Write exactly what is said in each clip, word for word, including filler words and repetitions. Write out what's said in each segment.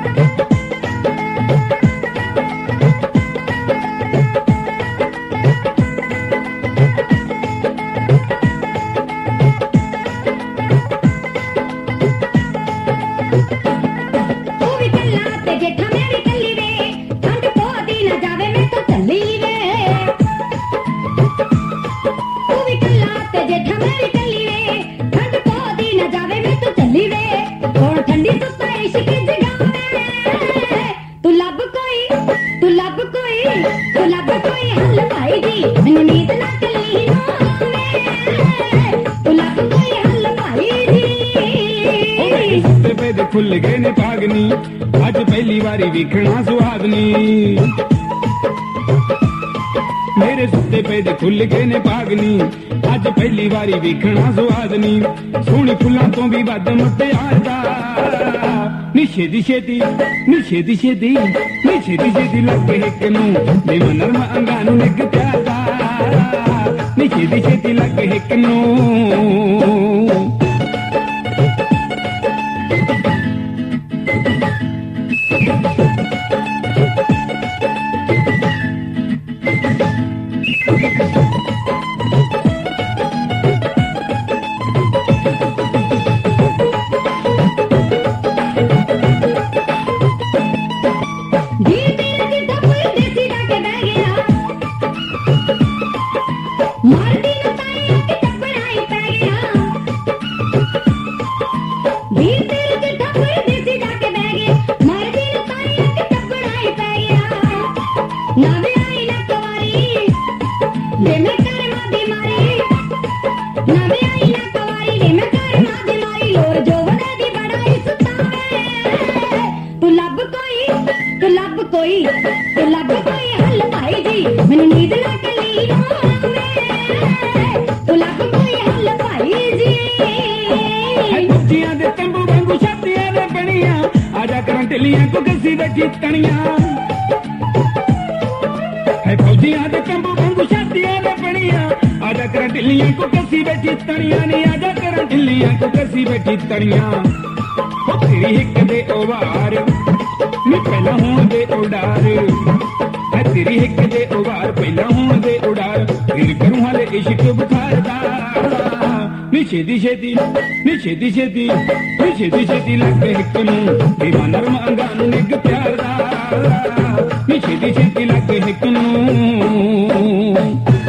खुल गए ने पागनी अज पहली बारी वेखना सुहागनी मेरे सुते पे दे खुल गए ने पागनी अज पहली बारी वेखना सुहागनी सोहनी फुल्लां तो भी वध मुटियार दा नी छेती छेती नी छेती छेती नी छेती छेती लगे हिक नूं दे नरम अंगां नूं निग प्यार दा नी छेती छेती लगे हिक नूं तेरी हिक दे ओवार नी पहला होण दे उडार है तेरी हिक दे ओवार पहला होण दे उडार फिर करूं हाले इश्क बुखार दा नी छेती छेती नी छेती छेती नी छेती छेती लगे हिक नूं दीवाना नरम अंगां नूं निग प्यार दा नी छेती छेती लगे हिक नूं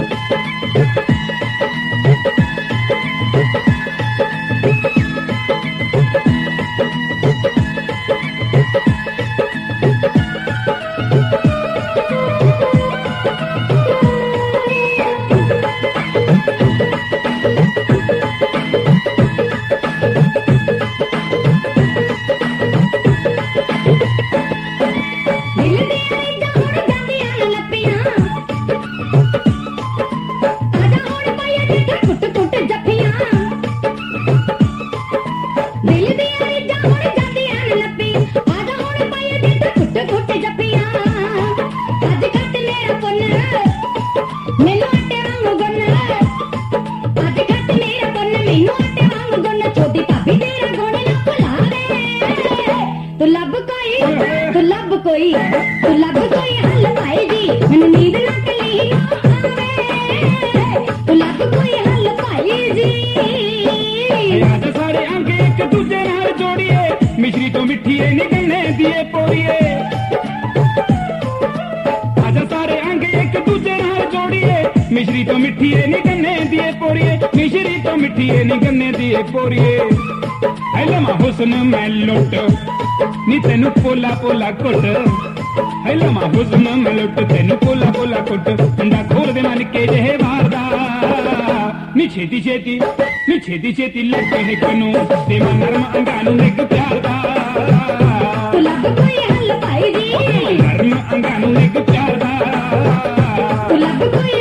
मिश्री तो मिठी है नी गन्ने दिए पोरिए मिश्री तो मिठी है नी गन्ने दिए पोरिए लमा हुस्न मैं लुट नी तेनू पोला पोला कुट लमा हुस्न मैं लुट तेनू पोला पोला कुट मुंडा खोल दे मन के जेहे मारदा नी छेती छेती नी छेती छेती लगे हिक नूं ते मन नरम अंगां नूं निग प्यार दा तू लब कोई हल पाई जी नरम अंगां नूं निग प्यार दा तू लब कोई